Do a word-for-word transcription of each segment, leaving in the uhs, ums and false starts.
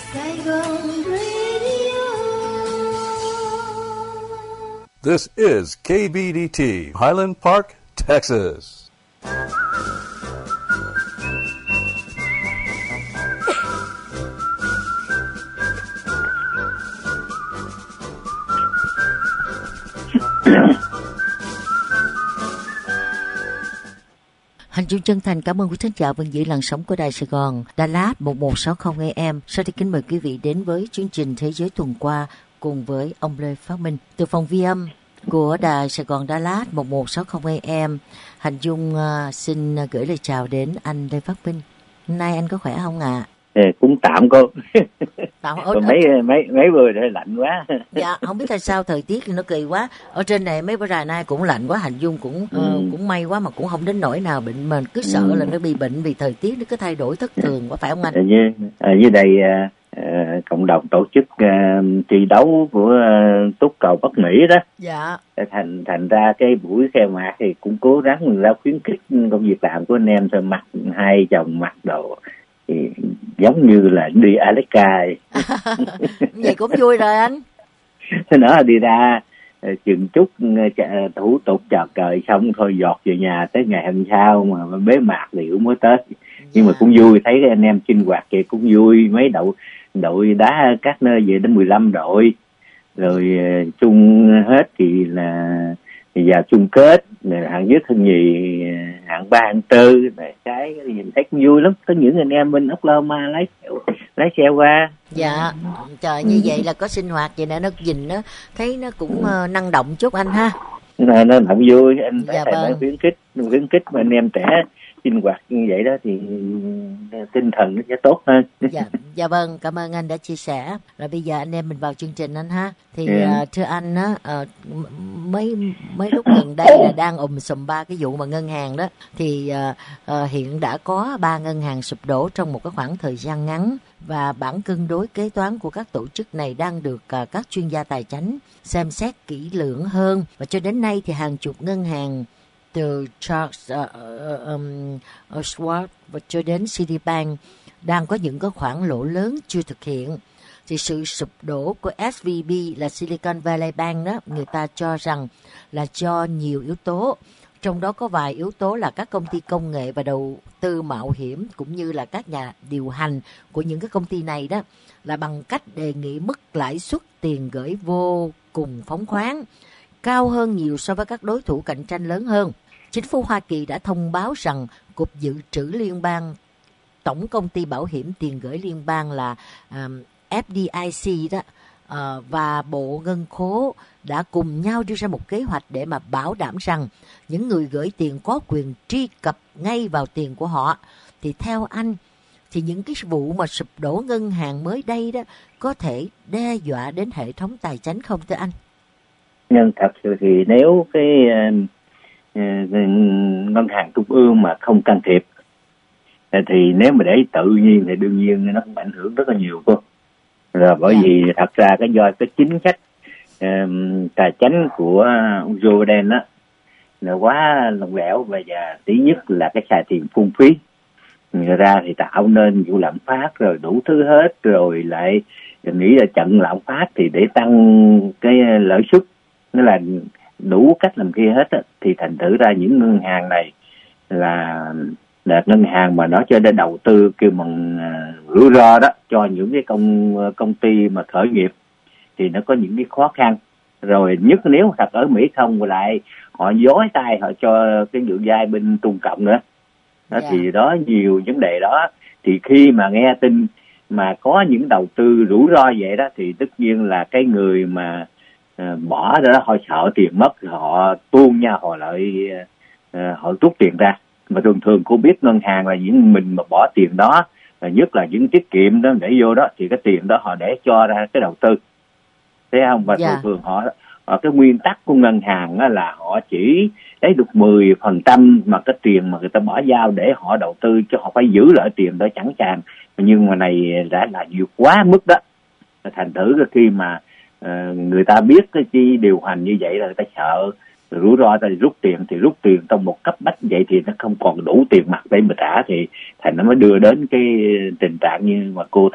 Saigon Radio. This is K B D T, Highland Park, Texas. Hành Trung chân thành cảm ơn quý thính giả vẫn giữ làn sóng của Đài Sài Gòn, Đà Lạt một một sáu không A M. Sau đây kính mời quý vị đến với chương trình Thế giới tuần qua cùng với ông Lê Phát Minh từ phòng vi âm của Đài Sài Gòn Đà Lạt một một sáu không A M. Hành Dung uh, xin gửi lời chào đến anh Lê Phát Minh. Hôm nay anh có khỏe không ạ? À? Ê, cũng tạm cô. Tạm ở mấy mấy mấy bữa đây lạnh quá. Dạ, không biết tại sao thời tiết nó kỳ quá. Ở trên này mấy bữa dài nay cũng lạnh quá, Hành Dung cũng ừ. uh, cũng may quá mà cũng không đến nỗi nào bệnh, mà cứ sợ ừ. là nó bị bệnh vì thời tiết nó cứ thay đổi thất thường quá, phải không anh? Ở dưới, ở dưới đây uh, cộng đồng tổ chức uh, thi đấu của uh, túc cầu Bắc Mỹ đó. Dạ. Thành thành ra cái buổi khai mạc thì cũng cố gắng mình ra khuyến khích công việc làm của anh em, thôi mặc hai chồng mặc đồ thì giống như là đi Alaska. Vậy cũng vui rồi anh. Thế nữa đi ra chừng chút thủ tục chào cờ xong thôi giọt về nhà, tới ngày hôm sau mà bế mạc thì cũng mới tới. Nhưng yeah. mà cũng vui, thấy anh em sinh hoạt vậy cũng vui. Mấy đội đội đá các nơi về đến mười lăm đội rồi chung hết thì là vào chung kết, hạng nhất hạng nhì, hạng ba hạng tư, cái nhìn thấy cũng vui lắm. Có những anh em bên Oklahoma lái lái xe qua. Dạ, trời, như vậy là có sinh hoạt vậy nè, nó nhìn nó thấy nó cũng uh, năng động chút anh ha. Nó nó động vui, anh dạ phải vâng. khuyến khích khuyến khích mà anh em trẻ sinh hoạt như vậy đó thì tinh thần nó sẽ tốt hơn. Dạ, dạ vâng, cảm ơn anh đã chia sẻ. Rồi bây giờ anh em mình vào chương trình anh ha. Thì yeah. uh, thưa anh á, uh, mấy mấy lúc gần đây là đang ùm sùm ba cái vụ mà ngân hàng đó, thì uh, uh, hiện đã có ba ngân hàng sụp đổ trong một cái khoảng thời gian ngắn, và bản cân đối kế toán của các tổ chức này đang được uh, các chuyên gia tài chính xem xét kỹ lưỡng hơn, và cho đến nay thì hàng chục ngân hàng từ Charles uh, um, Schwab và cho đến Citibank đang có những cái khoản lỗ lớn chưa thực hiện. Thì sự sụp đổ của ét vê bê là Silicon Valley Bank đó, người ta cho rằng là do nhiều yếu tố, trong đó có vài yếu tố là các công ty công nghệ và đầu tư mạo hiểm cũng như là các nhà điều hành của những cái công ty này đó là bằng cách đề nghị mức lãi suất tiền gửi vô cùng phóng khoáng, cao hơn nhiều so với các đối thủ cạnh tranh lớn hơn. Chính phủ Hoa Kỳ đã thông báo rằng Cục Dự trữ Liên bang, Tổng công ty bảo hiểm tiền gửi liên bang là um, ép đê i xê đó uh, và Bộ Ngân khố đã cùng nhau đưa ra một kế hoạch để mà bảo đảm rằng những người gửi tiền có quyền truy cập ngay vào tiền của họ. Thì theo anh, thì những cái vụ mà sụp đổ ngân hàng mới đây đó có thể đe dọa đến hệ thống tài chính không thưa anh? Nhưng thật sự thì nếu cái uh, uh, ngân hàng trung ương mà không can thiệp thì nếu mà để tự nhiên thì đương nhiên nó cũng ảnh hưởng rất là nhiều cô. Rồi bởi yeah. vì thật ra cái do cái chính sách uh, tài chính của ông Joe Biden đó là quá lỏng lẻo, và thứ nhất là cái xài tiền phung phí người ra thì tạo nên vụ lạm phát rồi đủ thứ hết, rồi lại nghĩ là chặn lạm phát thì để tăng cái lợi suất, nó là đủ cách làm kia hết á. Thì thành thử ra những ngân hàng này là là ngân hàng mà nó cho đến đầu tư kêu bằng uh, rủi ro đó cho những cái công công ty mà khởi nghiệp thì nó có những cái khó khăn. Rồi nhất nếu thật ở Mỹ không lại họ dối tay họ cho cái vụ vay bên Trung Cộng nữa đó, yeah. thì đó nhiều vấn đề đó. Thì khi mà nghe tin mà có những đầu tư rủi ro vậy đó thì tất nhiên là cái người mà uh, bỏ đó họ sợ tiền mất, họ tuôn nha, họ lại uh, họ rút tiền ra. Mà thường thường cô biết ngân hàng là những mình mà bỏ tiền đó, nhất là những tiết kiệm đó để vô đó thì cái tiền đó họ để cho ra cái đầu tư, thấy không? Và yeah. thường thường họ, họ cái nguyên tắc của ngân hàng đó là họ chỉ lấy được mười phần trăm mà cái tiền mà người ta bỏ vào để họ đầu tư, cho họ phải giữ lại tiền đó chẳng chàng. Nhưng mà này đã là vượt quá mức đó, thành thử khi mà uh, người ta biết cái chi điều hành như vậy là người ta sợ rủi ro, ta rút tiền thì rút tiền trong một cấp bách vậy thì nó không còn đủ tiền mặt để mà trả, thì thành nó mới đưa đến cái tình trạng như mà cô thấy đó.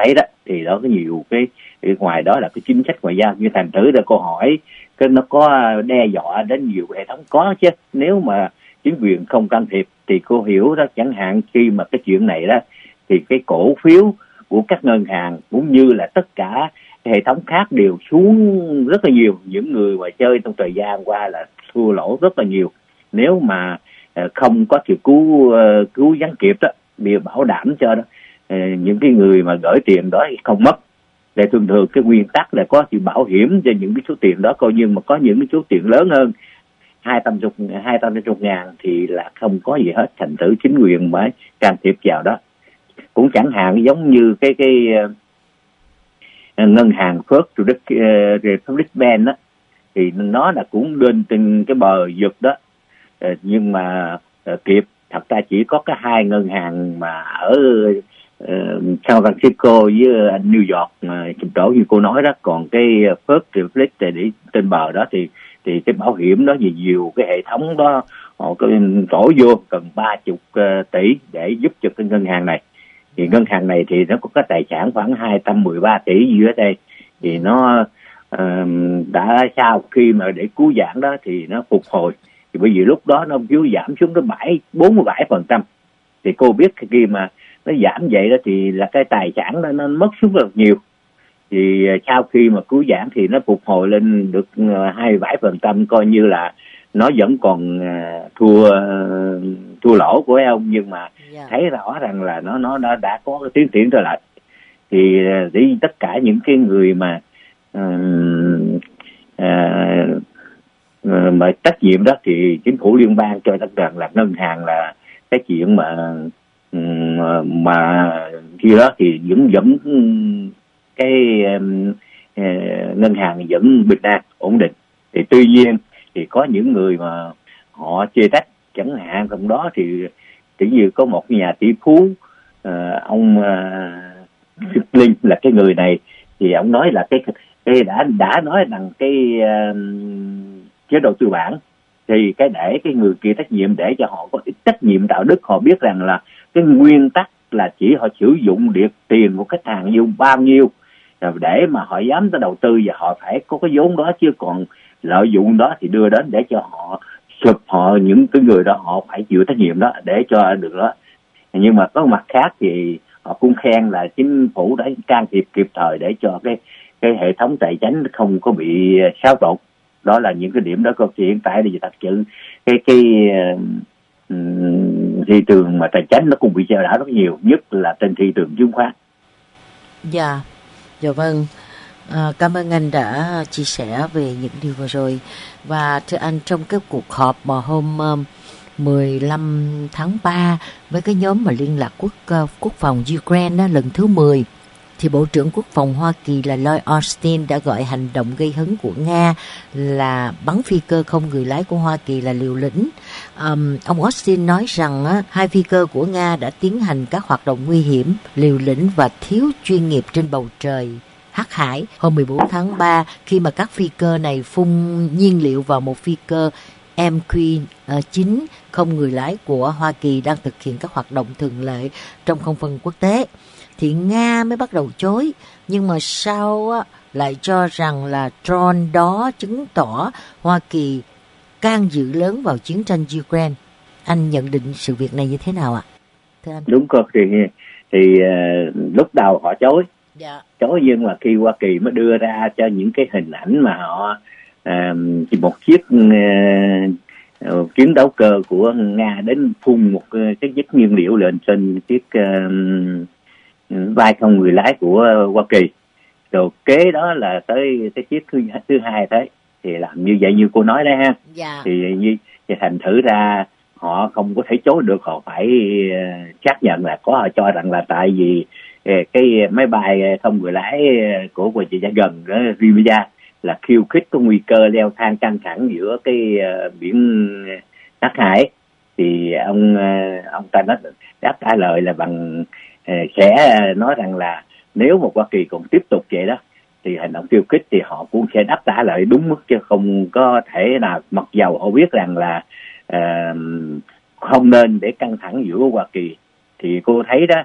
thì đó có nhiều cái, cái ngoài đó là cái chính sách ngoại giao. Như thành thử ra câu hỏi cái nó có đe dọa đến nhiều hệ thống, có chứ. Nếu mà chính quyền không can thiệp thì cô hiểu đó, chẳng hạn khi mà cái chuyện này đó thì cái cổ phiếu của các ngân hàng cũng như là tất cả hệ thống khác đều xuống rất là nhiều. Những người mà chơi trong thời gian qua là thua lỗ rất là nhiều. Nếu mà không có sự cứu cứu gián kịp đó, bị bảo đảm cho đó những cái người mà gửi tiền đó không mất. Để thường thường cái nguyên tắc là có sự bảo hiểm cho những cái số tiền đó, coi như mà có những cái số tiền lớn hơn hai trăm chục hai trăm chục ngàn thì là không có gì hết, thành thử chính quyền mới can thiệp vào đó. Cũng chẳng hạn giống như cái cái uh, ngân hàng First Republic Bank đó, thì nó là cũng lên trên cái bờ vực đó, uh, nhưng mà uh, kịp thật ra chỉ có cái hai ngân hàng mà ở uh, San Francisco với New York mà chỗ như cô nói đó, còn cái First Republic để trên bờ đó thì thì cái bảo hiểm đó gì nhiều cái hệ thống đó họ có đổ vô cần ba chục tỷ để giúp cho cái ngân hàng này. Thì ngân hàng này thì nó có cái tài sản khoảng hai trăm mười ba tỷ u ét đê, thì nó uh, đã sau khi mà để cứu vãn đó thì nó phục hồi. Thì bởi vì lúc đó nó cứu giảm xuống tới bảy bốn mươi bảy phần trăm, thì cô biết khi mà nó giảm vậy đó thì là cái tài sản đó nó mất xuống rất nhiều. Thì sau khi mà cứu vãn thì nó phục hồi lên được hai mươi bảy phần trăm, coi như là nó vẫn còn thua thua lỗ của ông, nhưng mà yeah. thấy rõ rằng là nó nó đã, đã có cái tiến triển trở lại. Thì để tất cả những cái người mà uh, uh, mà trách nhiệm đó thì chính phủ liên bang cho tất rằng là ngân hàng là cái chuyện mà uh, mà khi đó thì vẫn vẫn cái um, uh, ngân hàng vẫn bình an ổn định. Thì tuy nhiên thì có những người mà họ chê trách, chẳng hạn trong đó thì chỉ như có một nhà tỷ phú uh, ông uh, Linh là cái người này, thì ông nói là cái cái đã đã nói rằng cái uh, chế độ tư bản thì cái để cái người kia trách nhiệm, để cho họ có trách nhiệm đạo đức, họ biết rằng là cái nguyên tắc là chỉ họ sử dụng được tiền của khách hàng như bao nhiêu để mà họ dám tới đầu tư, và họ phải có cái vốn đó, chứ còn lợi dụng đó thì đưa đến để cho họ sụp, họ những cái người đó họ phải chịu trách nhiệm đó để cho được đó. Nhưng mà có mặt khác thì họ cũng khen là chính phủ đã can thiệp kịp thời để cho cái cái hệ thống tài chính không có bị xáo trộn. Đó là những cái điểm đó. Câu chuyện hiện tại thì thật sự cái cái uh, thị trường mà tài chính nó cũng bị chao đảo rất nhiều, nhất là trên thị trường chứng khoán. Dạ, dạ vâng. À, cảm ơn anh đã chia sẻ về những điều vừa rồi. Và thưa anh, trong cái cuộc họp mà hôm um, mười lăm tháng ba với cái nhóm mà liên lạc quốc uh, quốc phòng Ukraine đó, lần thứ mười, thì Bộ trưởng Quốc phòng Hoa Kỳ là Lloyd Austin đã gọi hành động gây hấn của Nga là bắn phi cơ không người lái của Hoa Kỳ là liều lĩnh. Um, ông Austin nói rằng á, hai phi cơ của Nga đã tiến hành các hoạt động nguy hiểm, liều lĩnh và thiếu chuyên nghiệp trên bầu trời Hắc Hải hôm mười bốn tháng ba, khi mà các phi cơ này phun nhiên liệu vào một phi cơ em quy chín không người lái của Hoa Kỳ đang thực hiện các hoạt động thường lệ trong không phận quốc tế. Thì Nga mới bắt đầu chối, nhưng mà sau á, lại cho rằng là drone đó chứng tỏ Hoa Kỳ can dự lớn vào chiến tranh Ukraine. Anh nhận định sự việc này như thế nào ạ? Thưa anh. Đúng rồi, thì, thì uh, lúc đầu họ chối, dạ. chối nhưng mà khi Hoa Kỳ mới đưa ra cho những cái hình ảnh mà họ uh, một chiếc uh, uh, chiến đấu cơ của Nga đến phun một uh, cái chất nhiên liệu lên trên chiếc uh, vai không người lái của Hoa Kỳ, rồi kế đó là tới cái chiếc thứ thứ hai thế, thì làm như vậy như cô nói đấy ha, dạ. thì như thì thành thử ra họ không có thể chối được, họ phải uh, xác nhận là có, họ cho rằng là tại vì uh, cái máy bay không người lái của Hoa Kỳ gần đó Crimea là khiêu khích có nguy cơ leo thang căng thẳng giữa cái uh, biển Hắc Hải, thì ông uh, ông ta nói đáp trả lời là bằng sẽ nói rằng là nếu mà Hoa Kỳ còn tiếp tục vậy đó thì hành động khiêu khích thì họ cũng sẽ đáp trả lại đúng mức, chứ không có thể nào, mặc dầu họ biết rằng là uh, không nên để căng thẳng giữa Hoa Kỳ. Thì cô thấy đó,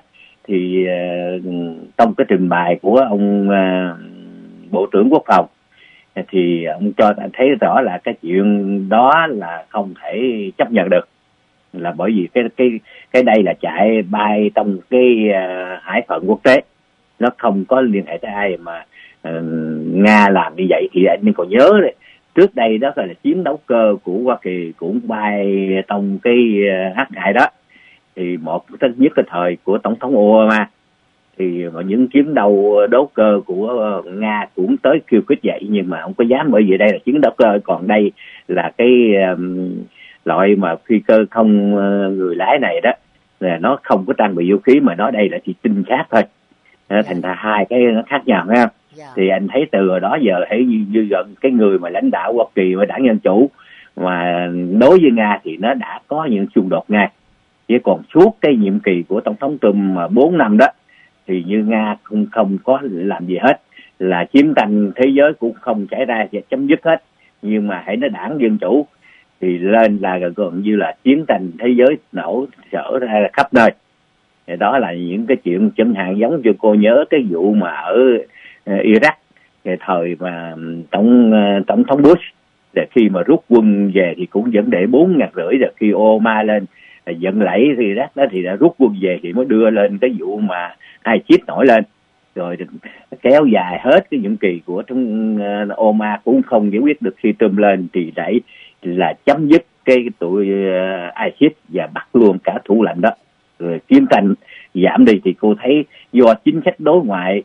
thì uh, trong cái trình bày của ông uh, Bộ trưởng Quốc phòng thì ông cho ta thấy rõ là cái chuyện đó là không thể chấp nhận được, là bởi vì cái cái cái đây là chạy bay trong cái uh, hải phận quốc tế, nó không có liên hệ tới ai mà uh, Nga làm như vậy. Thì anh còn nhớ đấy, trước đây đó là chiến đấu cơ của Hoa Kỳ cũng bay trong cái uh, hát ngại đó, thì một thứ nhất cái thời của tổng thống Obama thì những chiến đấu đấu cơ của Nga cũng tới khiêu khích vậy, nhưng mà không có dám, bởi vì đây là chiến đấu cơ, còn đây là cái um, loại mà phi cơ không uh, người lái này đó là nó không có trang bị vũ khí, mà nó đây là chỉ trinh sát thôi. Yeah. Thành ra hai cái nó khác nhau, phải không? Yeah. Thì anh thấy từ hồi đó giờ thấy như, như gần cái người mà lãnh đạo Hoa Kỳ và đảng Dân Chủ mà đối với Nga thì nó đã có những xung đột ngay. Chứ còn suốt cái nhiệm kỳ của tổng thống Trump bốn năm đó thì như Nga cũng không có làm gì hết, là chiến tranh thế giới cũng không xảy ra và chấm dứt hết. Nhưng mà hãy nói đảng Dân Chủ thì lên là gần như là chiến tranh thế giới nổ sở ra khắp nơi. Thì đó là những cái chuyện chẳng hạn giống như cô nhớ cái vụ mà ở uh, Iraq cái thời mà tổng uh, tổng thống Bush, để khi mà rút quân về thì cũng vẫn để bốn ngàn rưỡi, rồi khi Obama lên dẫn lẫy thì Iraq đó thì đã rút quân về thì mới đưa lên cái vụ mà ISIS nổi lên, rồi kéo dài hết cái nhiệm kỳ của trong uh, Obama cũng không giải quyết được. Khi Trump lên thì để là chấm dứt cái tụi uh, ISIS và bắt luôn cả thủ lĩnh đó, rồi chiến tranh giảm đi. Thì cô thấy do chính sách đối ngoại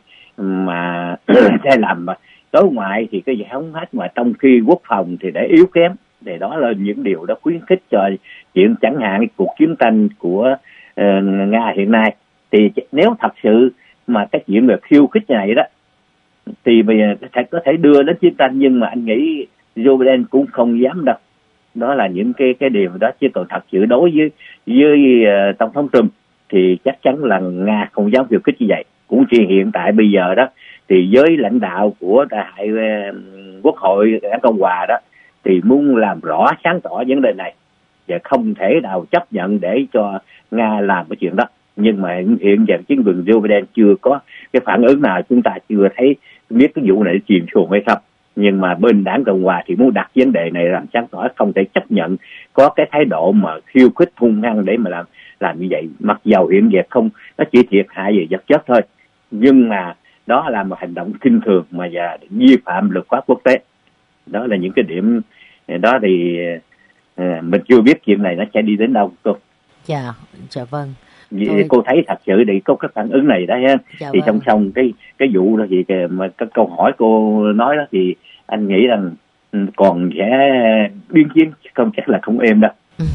mà sẽ làm mà đối ngoại thì cái gì không hết, mà trong khi quốc phòng thì để yếu kém, để đó là những điều đó khuyến khích cho chuyện chẳng hạn cuộc chiến tranh của uh, Nga hiện nay. Thì nếu thật sự mà cái chuyện về khiêu khích này đó thì bây giờ có thể đưa đến chiến tranh, nhưng mà anh nghĩ Joe Biden cũng không dám đâu. Đó là những cái cái điều đó, chứ còn thật sự đối với với uh, tổng thống Trump thì chắc chắn là Nga không dám khiêu khích như vậy. Cũng chỉ hiện tại bây giờ đó thì với lãnh đạo của đại uh, quốc hội đảng Cộng hòa đó thì muốn làm rõ sáng tỏ vấn đề này, và không thể nào chấp nhận để cho Nga làm cái chuyện đó. Nhưng mà hiện giờ chính quyền Joe Biden chưa có cái phản ứng nào, chúng ta chưa thấy biết cái vụ này chìm xuồng hay không. Nhưng mà bên đảng Cộng hòa thì muốn đặt vấn đề này làm sáng tỏ, không thể chấp nhận có cái thái độ mà khiêu khích hung hăng để mà làm làm như vậy. Mặc dầu hiện giờ không, nó chỉ thiệt hại về vật chất thôi, nhưng mà đó là một hành động khinh thường mà và vi phạm luật pháp quốc tế. Đó là những cái điểm đó thì à, mình chưa biết chuyện này nó sẽ đi đến đâu cô. Dạ, dạ vâng. Tôi... Cô thấy thật sự thì có cái phản ứng này đó ha. Dạ thì vâng. Song song cái cái vụ đó thì mà cái câu hỏi cô nói đó thì anh nghĩ rằng còn sẽ biến chiến, không chắc là không êm đâu.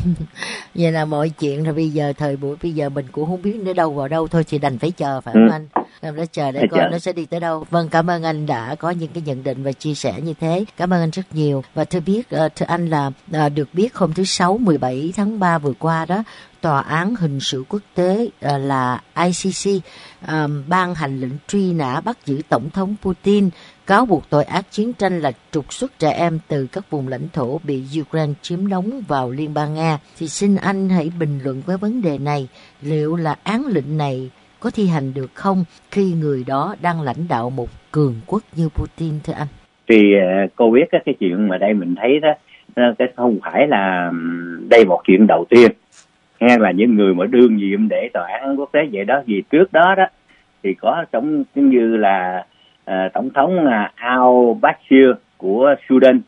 Vậy là mọi chuyện rồi, bây giờ thời buổi bây giờ mình cũng không biết đến đâu vào đâu thôi, thì đành phải chờ, phải không ừ. anh? Làm đó chờ để coi nó sẽ đi tới đâu. Vâng, cảm ơn anh đã có những cái nhận định và chia sẻ như thế. Cảm ơn anh rất nhiều. Và thưa biết uh, thưa anh là uh, được biết hôm thứ Sáu mười bảy tháng ba vừa qua đó, Tòa án hình sự quốc tế uh, là I C C um, ban hành lệnh truy nã bắt giữ Tổng thống Putin, cáo buộc tội ác chiến tranh là trục xuất trẻ em từ các vùng lãnh thổ bị Ukraine chiếm đóng vào Liên bang Nga. Thì xin anh hãy bình luận với vấn đề này, liệu là án lệnh này có thi hành được không khi người đó đang lãnh đạo một cường quốc như Putin, thưa anh? Thì uh, cô biết cái chuyện mà đây mình thấy đó, cái không phải là đây một chuyện đầu tiên, hay là những người mà đương nhiệm để tòa án quốc tế vậy đó. Vì trước đó đó thì có giống như là uh, tổng thống uh, al-Bashir của Sudan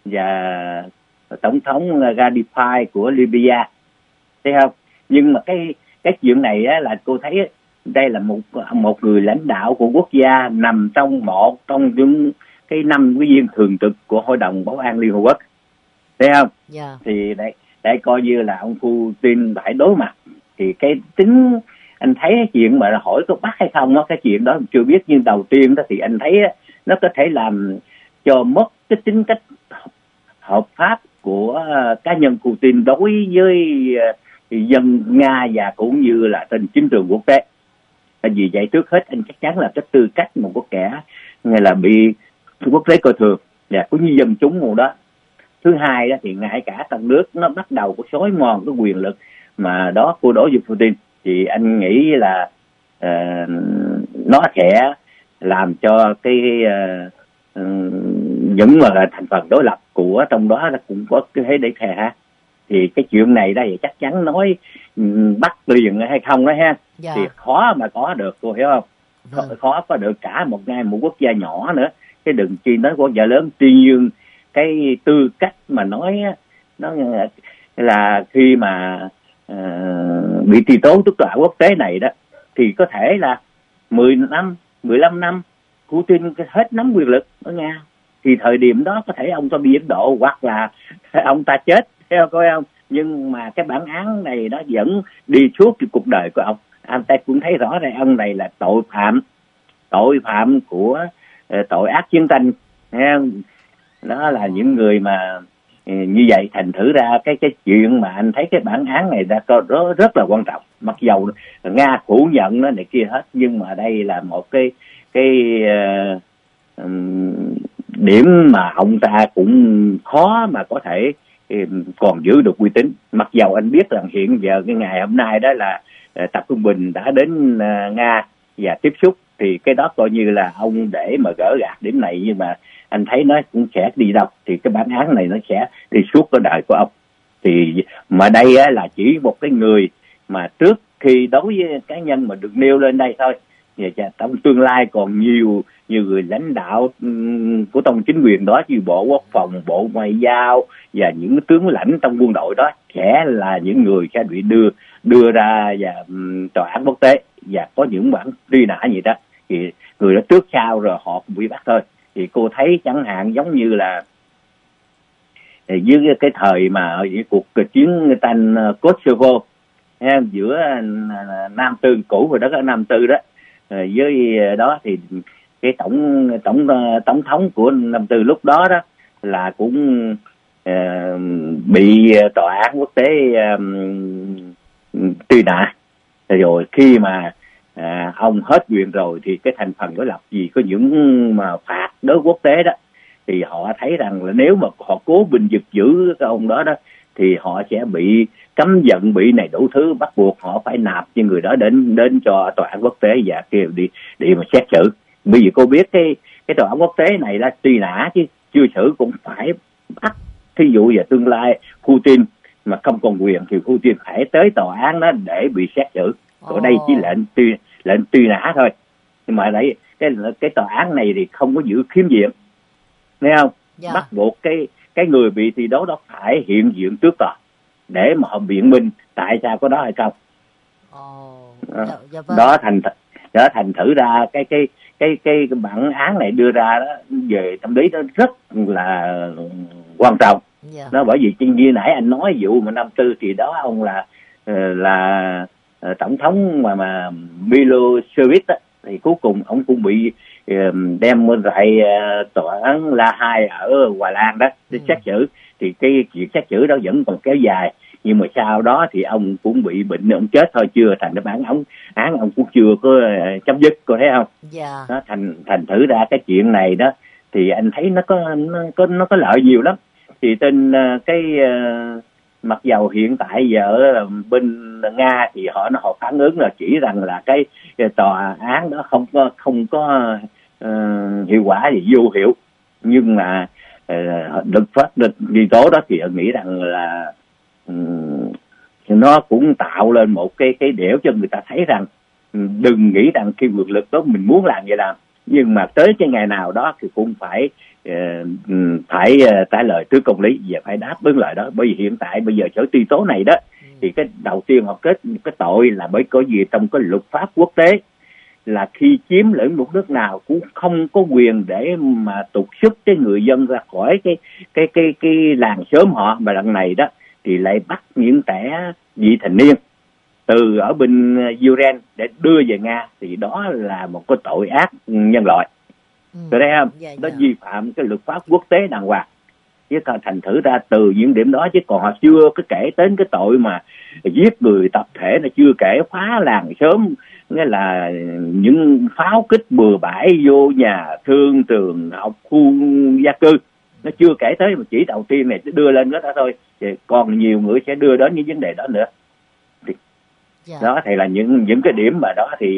và tổng thống uh, Gaddafi của Libya, thấy không? Nhưng mà cái cái chuyện này á, là cô thấy đây là một một người lãnh đạo của quốc gia nằm trong một trong những cái năm cái viên thường trực của Hội đồng Bảo an Liên Hợp Quốc, thấy không? Yeah. Thì đây đây coi như là ông Putin phải đối mặt. Thì cái tính anh thấy cái chuyện mà hỏi có bắt hay không đó, cái chuyện đó chưa biết, nhưng đầu tiên đó thì anh thấy nó có thể làm cho mất cái tính cách hợp pháp của cá nhân Putin đối với dân Nga và cũng như là trên chính trường quốc tế. Vì vậy trước hết anh chắc chắn là cái tư cách một cái kẻ hay là bị quốc tế coi thường và cũng như dân chúng một đó. Thứ hai đó thì ngay cả trong nước nó bắt đầu có xói mòn cái quyền lực mà đó của đối với Putin, thì anh nghĩ là uh, nó sẽ làm cho cái uh, uh, những mà thành phần đối lập của trong đó là cũng có cái thế để khe ha. Thì cái chuyện này đây chắc chắn nói um, bắt liền hay không đó ha. Dạ. Thì khó mà có được, cô hiểu không? Vâng. Khó có được cả một ngày một quốc gia nhỏ nữa, cái đừng chi nói quốc gia lớn. Tuy nhiên cái tư cách mà nói nó là khi mà uh, bị truy tố tức tòa quốc tế này đó, thì có thể là mười năm, mười lăm năm Putin hết nắm quyền lực ở Nga, thì thời điểm đó có thể ông ta bị dẫn độ hoặc là ông ta chết, theo coi không? Nhưng mà cái bản án này nó vẫn đi suốt cái cuộc đời của ông. Anh ta cũng thấy rõ ràng ông này là tội phạm, tội phạm của uh, tội ác chiến tranh. Đó là những người mà uh, như vậy. Thành thử ra cái cái chuyện mà anh thấy cái bản án này đã có rất, rất là quan trọng. Mặc dầu Nga phủ nhận nó này kia hết, nhưng mà đây là một cái cái uh, um, điểm mà ông ta cũng khó mà có thể um, còn giữ được uy tín. Mặc dầu anh biết rằng hiện giờ cái ngày hôm nay đó là uh, Tập Cận Bình đã đến uh, Nga và tiếp xúc, thì cái đó coi như là ông để mà gỡ gạt điểm này, nhưng mà anh thấy nó cũng sẽ đi đâu, thì cái bản án này nó sẽ đi suốt cái đời của ông. Thì mà đây á, là chỉ một cái người mà trước khi đối với cá nhân mà được nêu lên đây thôi, và trong tương lai còn nhiều nhiều người lãnh đạo um, của trong chính quyền đó, như Bộ Quốc phòng, Bộ Ngoại giao và những tướng lãnh trong quân đội đó sẽ là những người sẽ bị đưa đưa ra và um, tòa án quốc tế, và có những bản truy nã gì đó, thì người đó trước sau rồi họ cũng bị bắt thôi. Thì cô thấy chẳng hạn giống như là dưới cái thời mà cuộc chiến tranh Kosovo giữa Nam Tư cũ và đất ở Nam Tư đó, với đó thì cái tổng tổng tổng thống của Nam Tư lúc đó đó là cũng uh, bị tòa án quốc tế um, truy nã. Rồi khi mà à, ông hết quyền rồi thì cái thành phần đối lập gì có những mà phạt đối quốc tế đó, thì họ thấy rằng là nếu mà họ cố bình giật giữ cái ông đó đó thì họ sẽ bị cấm vận, bị này đủ thứ, bắt buộc họ phải nạp những người đó đến đến cho tòa án quốc tế và kêu đi đi mà xét xử. Bởi vì cô biết cái cái tòa án quốc tế này là truy nã chứ chưa xử cũng phải bắt. Thí dụ giờ tương lai Putin mà không còn quyền thì Putin phải tới tòa án đó để bị xét xử. Ở đây chỉ lệnh truy lệnh truy nã thôi. Nhưng mà đấy cái cái tòa án này thì không có giữ khiếm diện, nghe không? Yeah. Bắt buộc cái cái người bị thì đó đó phải hiện diện trước tòa để mà họ biện minh tại sao có đó hay không. Oh. Dạ, dạ vâng. Đó thành đó thành thử ra cái cái cái cái, cái bản án này đưa ra đó về tâm lý nó rất là quan trọng. Yeah. Nó bởi vì như nãy anh nói vụ mà năm tư thì đó ông là là tổng thống mà mà Milosevic á, thì cuối cùng ông cũng bị uh, đem lại uh, tòa án La Hai ở Hà Lan đó để ừ. xét xử. Thì cái chuyện xét xử đó vẫn còn kéo dài, nhưng mà sau đó thì ông cũng bị bệnh, ông chết thôi, chưa thành cái bản ông án ông cũng chưa có uh, chấm dứt, cô thấy không? Yeah. Nó thành thành thử ra cái chuyện này đó thì anh thấy nó có nó có nó có lợi nhiều lắm. Thì trên uh, cái uh, mặc dầu hiện tại giờ bên Nga thì họ nó họ phản ứng là chỉ rằng là cái, cái tòa án đó không có không có uh, hiệu quả gì, vô hiệu, nhưng mà uh, được phát được đi tố đó thì nghĩ rằng là um, nó cũng tạo lên một cái cái đểu cho người ta thấy rằng đừng nghĩ rằng khi quyền lực đó mình muốn làm vậy làm, nhưng mà tới cái ngày nào đó thì cũng phải uh, phải uh, trả lời trước công lý và phải đáp ứng lời đó. Bởi vì hiện tại bây giờ sở truy tố này đó thì cái đầu tiên họ kết cái tội là bởi có gì trong cái luật pháp quốc tế là khi chiếm lĩnh một nước nào cũng không có quyền để mà trục xuất cái người dân ra khỏi cái cái cái cái làng xóm họ, mà lần này đó thì lại bắt những trẻ vị thành niên từ ở bên Ukraine để đưa về Nga, thì đó là một cái tội ác nhân loại. Ừ. Tôi thấy không? Dạ, dạ. Nó vi phạm cái luật pháp quốc tế đàng hoàng. Chứ còn thành thử ra từ những điểm đó, chứ còn họ chưa có kể đến cái tội mà giết người tập thể, nó chưa kể phá làng xóm, nghĩa là những pháo kích bừa bãi vô nhà thương, trường học, khu gia cư, nó chưa kể tới, mà chỉ đầu tiên này đưa lên đó thôi, thì còn nhiều người sẽ đưa đến những vấn đề đó nữa. Thì yeah. Đó thì là những những cái điểm mà đó thì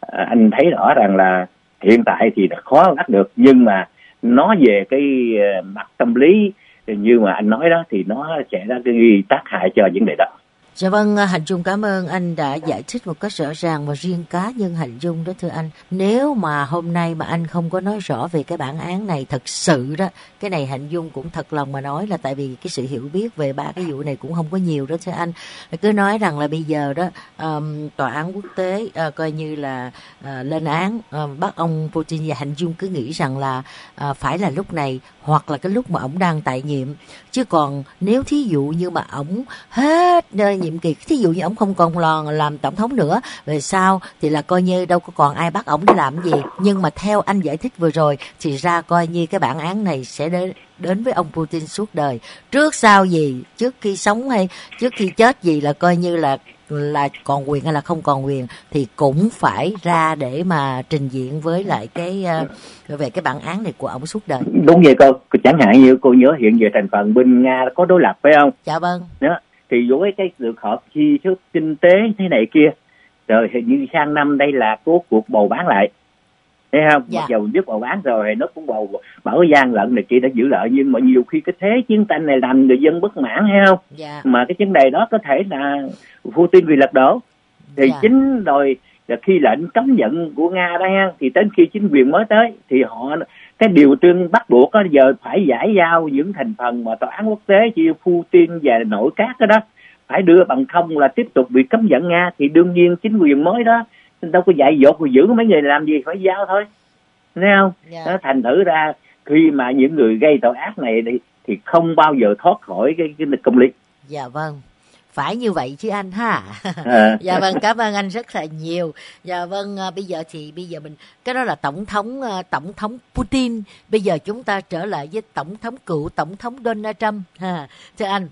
anh thấy rõ rằng là hiện tại thì khó bắt được, nhưng mà nó về cái mặt tâm lý như mà anh nói đó thì nó sẽ ra cái tác hại cho vấn đề đó. Dạ vâng, Hạnh Dung cảm ơn anh đã giải thích một cách rõ ràng và riêng cá nhân Hạnh Dung đó thưa anh. Nếu mà hôm nay mà anh không có nói rõ về cái bản án này thật sự đó, cái này Hạnh Dung cũng thật lòng mà nói là tại vì cái sự hiểu biết về ba cái vụ này cũng không có nhiều đó thưa anh. Cứ nói rằng là bây giờ đó um, tòa án quốc tế uh, coi như là uh, lên án uh, bắt ông Putin, và Hạnh Dung cứ nghĩ rằng là uh, phải là lúc này hoặc là cái lúc mà ổng đang tại nhiệm. Chứ còn nếu thí dụ như mà ổng hết nhiệm kỳ, thí dụ như ổng không còn làm, làm tổng thống nữa, về sau thì là coi như đâu có còn ai bắt ổng để làm gì. Nhưng mà theo anh giải thích vừa rồi thì ra coi như cái bản án này sẽ đến, đến với ông Putin suốt đời. Trước sau gì, trước khi sống hay trước khi chết gì là coi như là là còn quyền hay là không còn quyền thì cũng phải ra để mà trình diện với lại cái uh, về cái bản án này của ông suốt đời. Đúng vậy cô, chẳng hạn như cô nhớ hiện giờ thành phần bên Nga có đối lập phải không? Dạ vâng. Đó, thì với cái được họ chi thức kinh tế thế này kia, rồi hình như sang năm đây là có cuộc bầu bán lại, thấy không? Dạ. Mặc dù biết bầu bán rồi thì nó cũng bầu bảo gian lận này kia đã giữ lợi, nhưng mà nhiều khi cái thế chiến tranh này làm người dân bất mãn, thấy không? Dạ. Mà cái vấn đề đó có thể là Putin vì lật đổ, thì dạ. chính rồi khi lệnh cấm vận của Nga đó ha, thì đến khi chính quyền mới tới thì họ cái điều trưng bắt buộc đó, giờ phải giải giao những thành phần mà tòa án quốc tế như Putin và nội các đó, đó phải đưa bằng không là tiếp tục bị cấm vận Nga, thì đương nhiên chính quyền mới đó đâu có dạy dột rồi giữ mấy người làm gì, phải giao thôi, thấy không? Yeah. Đó, thành thử ra khi mà những người gây tội ác này thì, thì không bao giờ thoát khỏi cái, cái công lý. Dạ vâng, phải như vậy chứ anh ha. À. Dạ vâng, cảm ơn anh rất là nhiều. Dạ vâng, à, bây giờ thì bây giờ mình cái đó là tổng thống uh, tổng thống Putin. Bây giờ chúng ta trở lại với tổng thống cựu tổng thống Donald Trump ha. Thưa anh,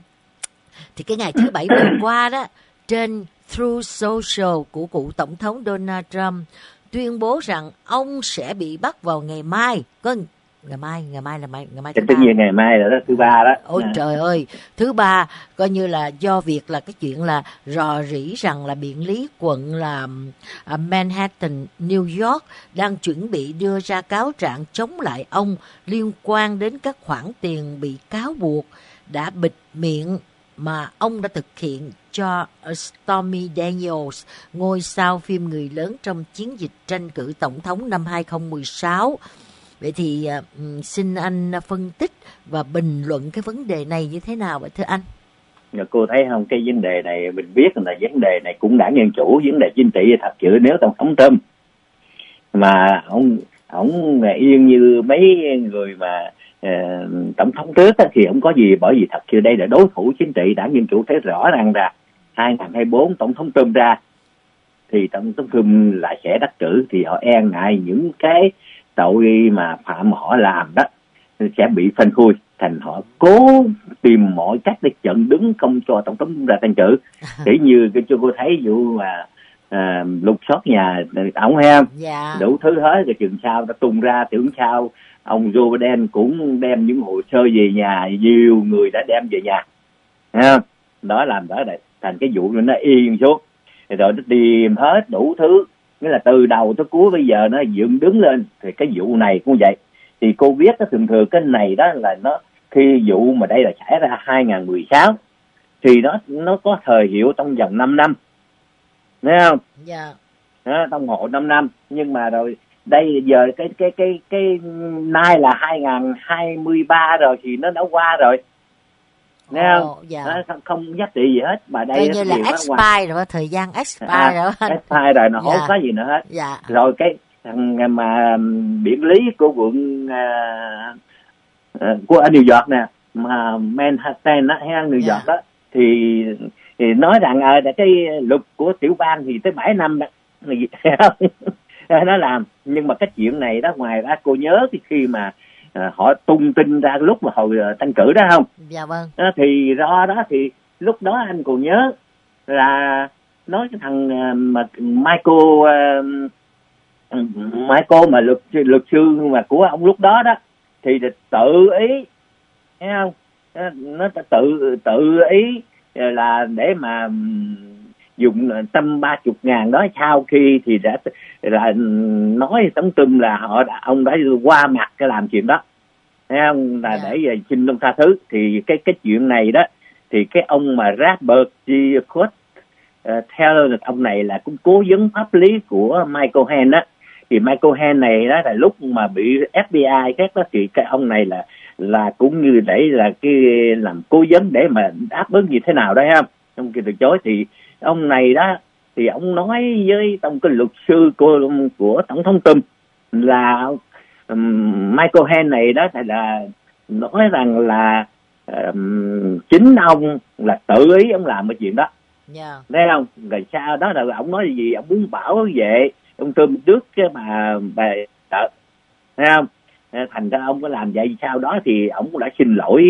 thì cái ngày thứ bảy vừa qua đó, trên Truth Social của cựu tổng thống Donald Trump tuyên bố rằng ông sẽ bị bắt vào ngày mai. Có ngày mai ngày mai là mai ngày mai thứ ba. Tất nhiên ngày mai là đó, thứ ba đó. Ôi à. Trời ơi, thứ ba coi như là do việc là cái chuyện là rò rỉ rằng là biện lý quận là Manhattan, New York đang chuẩn bị đưa ra cáo trạng chống lại ông liên quan đến các khoản tiền bị cáo buộc đã bịt miệng mà ông đã thực hiện cho Stormy Daniels, ngôi sao phim người lớn trong chiến dịch tranh cử tổng thống năm hai không một sáu. Vậy thì uh, xin anh phân tích và bình luận cái vấn đề này như thế nào vậy thưa anh? Cô thấy không, cái vấn đề này mình biết là vấn đề này cũng đã dân chủ, vấn đề chính trị thật sự. Nếu tổng thống Trump mà ông ông yên như mấy người mà uh, tổng thống trước đó, thì không có gì, bởi vì thật sự đây là đối thủ chính trị. Đảng Dân Chủ thấy rõ ràng là hai không hai bốn tổng thống Trump ra thì tổng thống Trump lại sẽ đắc cử, thì họ e ngại những cái tội mà phạm họ làm đó sẽ bị phanh phui, thành họ cố tìm mọi cách để chặn đứng không cho tổng thống ra tranh cử. Chỉ như cái cho cô thấy vụ mà à, lục soát nhà ổng ha, dạ. đủ thứ hết, rồi chừng sau đã tung ra tưởng sao ông Joe Biden cũng đem những hồ sơ về nhà, nhiều người đã đem về nhà, ha. Đó làm đó để thành cái vụ nó yên xuống, rồi nó tìm hết đủ thứ, nghĩa là từ đầu tới cuối bây giờ nó dựng đứng lên. Thì cái vụ này cũng vậy, thì cô biết đó, thường thường cái này đó là nó khi vụ mà đây là xảy ra hai không một sáu thì nó nó có thời hiệu trong vòng năm năm, thấy không? Dạ. Đó, trong hộ năm năm, nhưng mà rồi đây giờ cái cái cái cái nay là hai không hai ba rồi thì nó đã qua rồi. Nghe không? Oh, dạ. Nó không, không giá trị gì hết. Mà đây coi như là expire rồi, thời gian expire à, rồi. Expire rồi, nó dạ. không có gì nữa hết. Dạ. Rồi cái thằng mà biện lý của quận uh, uh, của ở New York nè, mà Manhattan á, hay New York đó, thì thì nói rằng ở uh, cái luật của tiểu bang thì tới bảy năm đó. Nó làm, nhưng mà cái chuyện này đó, ngoài ra cô nhớ thì khi mà À, họ tung tin ra lúc mà hồi uh, tranh cử đó không? Dạ vâng. À, thì do đó thì lúc đó anh còn nhớ là nói cái thằng uh, mà Michael uh, Michael mà luật luật sư mà của ông lúc đó đó thì tự ý, thấy không? Nó tự tự ý là để mà dùng trăm ba chục ngàn đó, sau khi thì đã là nói tống tum là họ đã, ông đã qua mặt cái làm chuyện đó, thấy không, là yeah. để xin ông tha thứ. Thì cái cái chuyện này đó thì cái ông mà Robert G. Cox uh, theo là ông này là cũng cố vấn pháp lý của Michael Henn á. Thì Michael Henn này đó là lúc mà bị ép bê i các đó thì cái ông này là là cũng như để là cái làm cố vấn để mà đáp ứng như thế nào đấy không, trong khi từ chối. Thì ông này đó thì ông nói với trong cái luật sư của của tổng thống Trump là um, Michael Henn này đó là nói rằng là um, chính ông là tự ý ông làm cái chuyện đó, yeah. thấy không? Rồi sau đó là ông nói gì, ông muốn bảo vệ ông Trump trước cái bà bà sợ, thấy không? Thành ra ông có làm vậy. Sau đó thì ông cũng đã xin lỗi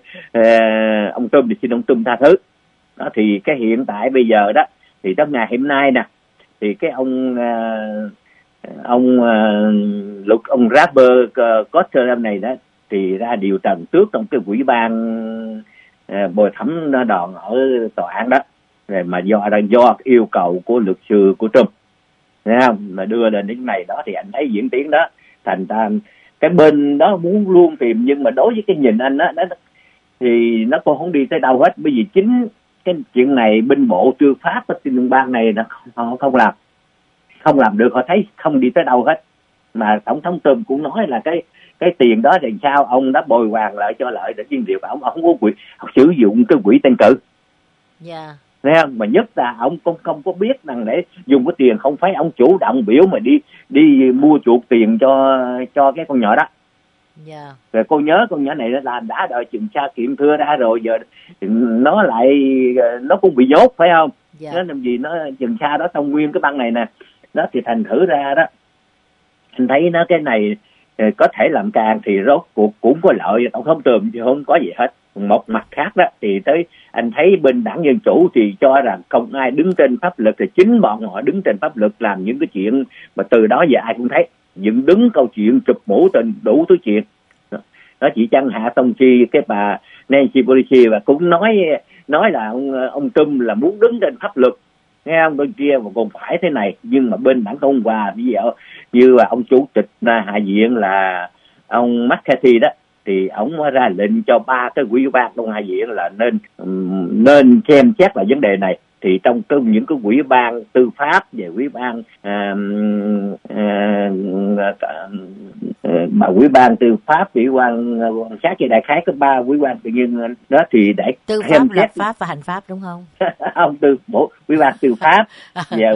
uh, ông Trump, thì xin ông Trump tha thứ. Đó thì cái hiện tại bây giờ đó thì trong ngày hôm nay nè thì cái ông uh, ông uh, luật ông Robert uh, Cox này đó thì ra điều trần trước trong cái ủy ban uh, bồi thẩm đoàn ở tòa án đó, rồi mà do do yêu cầu của luật sư của Trump, thấy không, mà đưa lên đến này đó thì anh thấy diễn tiến đó. Thành ra cái bên đó muốn luôn tìm, nhưng mà đối với cái nhìn anh đó, đó thì nó cũng không đi tới đâu hết, bởi vì chính cái chuyện này bên bộ tư pháp ở liên bang này nó không, không làm không làm được, họ thấy không đi tới đâu hết. Mà tổng thống Trump cũng nói là cái cái tiền đó thì sao ông đã bồi hoàn lại cho lợi để chuyên điều, ông ông không có quỹ sử dụng cái quỹ tranh cử, yeah. thấy không? Mà nhất là ông không không có biết rằng để dùng cái tiền, không phải ông chủ động biểu mà đi đi mua chuộc tiền cho cho cái con nhỏ đó. Yeah. Rồi cô nhớ con nhỏ này nó làm đã đợi chừng tra kiểm thưa ra rồi, giờ nó lại nó cũng bị nhốt, phải không? Yeah. Nó làm gì nó chừng tra đó xong nguyên cái băng này nè. Đó thì thành thử ra đó anh thấy nó cái này có thể làm càng thì rốt cuộc cũng có lợi tổng thống Trump chứ không có gì hết. Một mặt khác đó thì tới anh thấy bên đảng Dân Chủ thì cho rằng không ai đứng trên pháp luật, thì chính bọn họ đứng trên pháp luật làm những cái chuyện mà từ đó giờ ai cũng thấy dựng đứng câu chuyện chụp mũ tình đủ thứ chuyện. Nó chỉ chẳng hạ tông chi cái bà Nancy Pelosi và cũng nói nói là ông ông Trump là muốn đứng trên pháp luật, nghe không, bên kia mà còn phải thế này. Nhưng mà bên đảng Cộng hòa bây giờ như là ông chủ tịch Hạ viện là ông McCarthy đó thì ông ra lệnh cho ba cái ủy ban trong Hạ viện là nên nên xem xét lại vấn đề này. Thì trong cái, những cái ủy ban tư pháp về ủy ban à, à, mà ủy ban tư pháp, ủy ban quan sát về đại khái có ba ủy ban tự nhiên đó thì để tư pháp, lập pháp và hành pháp đúng không? Không, từ bộ ủy ban tư pháp và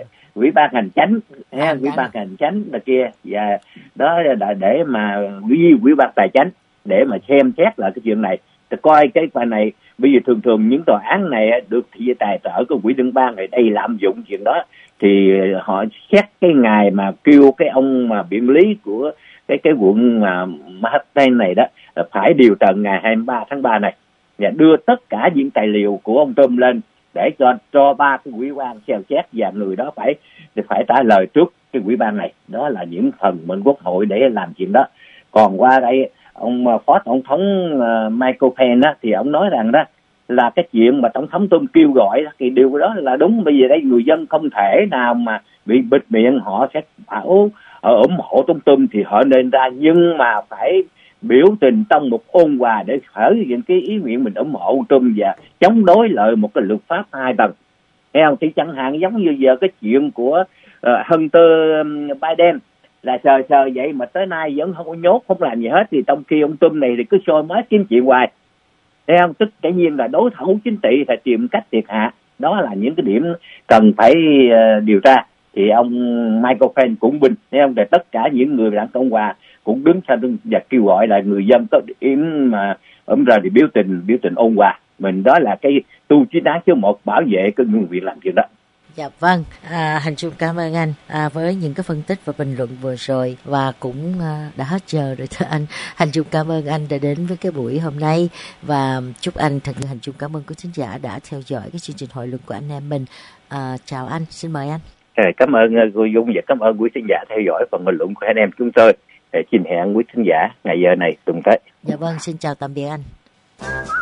ủy ban hành chánh, à, ủy ban hành chánh là kia, và đó là để mà ủy ủy ban tài chánh để mà xem xét lại cái chuyện này. Thì coi cái bài này bây giờ thường thường những tòa án này được thì tài trợ của quỹ liên bang này đây lạm dụng chuyện đó thì họ xét cái ngày mà kêu cái ông mà biện lý của cái cái quận mà Manhattan này đó là phải điều trần ngày hai mươi ba tháng ba này và đưa tất cả những tài liệu của ông Trump lên để cho cho ba cái ủy ban xem xét, và người đó phải phải trả lời trước cái ủy ban này. Đó là những phần mệnh quốc hội để làm chuyện đó. Còn qua đây ông phó tổng thống Michael Pence đó, thì ông nói rằng đó là cái chuyện mà tổng thống Trump kêu gọi đó, thì điều đó là đúng. Bây giờ đây người dân không thể nào mà bị bịt miệng, họ sẽ bảo ủng hộ tổng Trump thì họ nên ra, nhưng mà phải biểu tình trong một ôn hòa để khởi những cái ý nguyện mình ủng hộ Trump và chống đối lại một cái luật pháp hai tầng. Theo thì chẳng hạn giống như giờ cái chuyện của uh, Hunter Biden là sờ sờ vậy mà tới nay vẫn không có nhốt, không làm gì hết, thì trong khi ông Trump này thì cứ soi mói kiếm chuyện hoài. Thấy không? Tức tất nhiên là đối thủ chính trị phải tìm cách triệt hạ. Đó là những cái điểm cần phải uh, điều tra. Thì ông Michael Pence cũng bình, thấy không? Để tất cả những người đảng Cộng hòa cũng đứng sau lưng và kêu gọi là người dân có điểm mà ấm ra thì biểu tình biểu tình ôn hòa. Mình đó là cái tu chí đáng số một, bảo vệ cái người việc làm chuyện đó. Dạ vâng, à, Hành Trung cảm ơn anh à, với những cái phân tích và bình luận vừa rồi, và cũng à, đã hết giờ rồi thưa anh. Hành Trung cảm ơn anh đã đến với cái buổi hôm nay, và chúc anh thật Hành Trung cảm ơn quý khán giả đã theo dõi cái chương trình hội luận của anh em mình. À, chào anh, xin mời anh. Cảm ơn cô Dung và cảm ơn quý khán giả theo dõi phần bình luận của anh em chúng tôi. Xin hẹn quý khán giả ngày giờ này tuần tới. Dạ vâng, xin chào tạm biệt anh.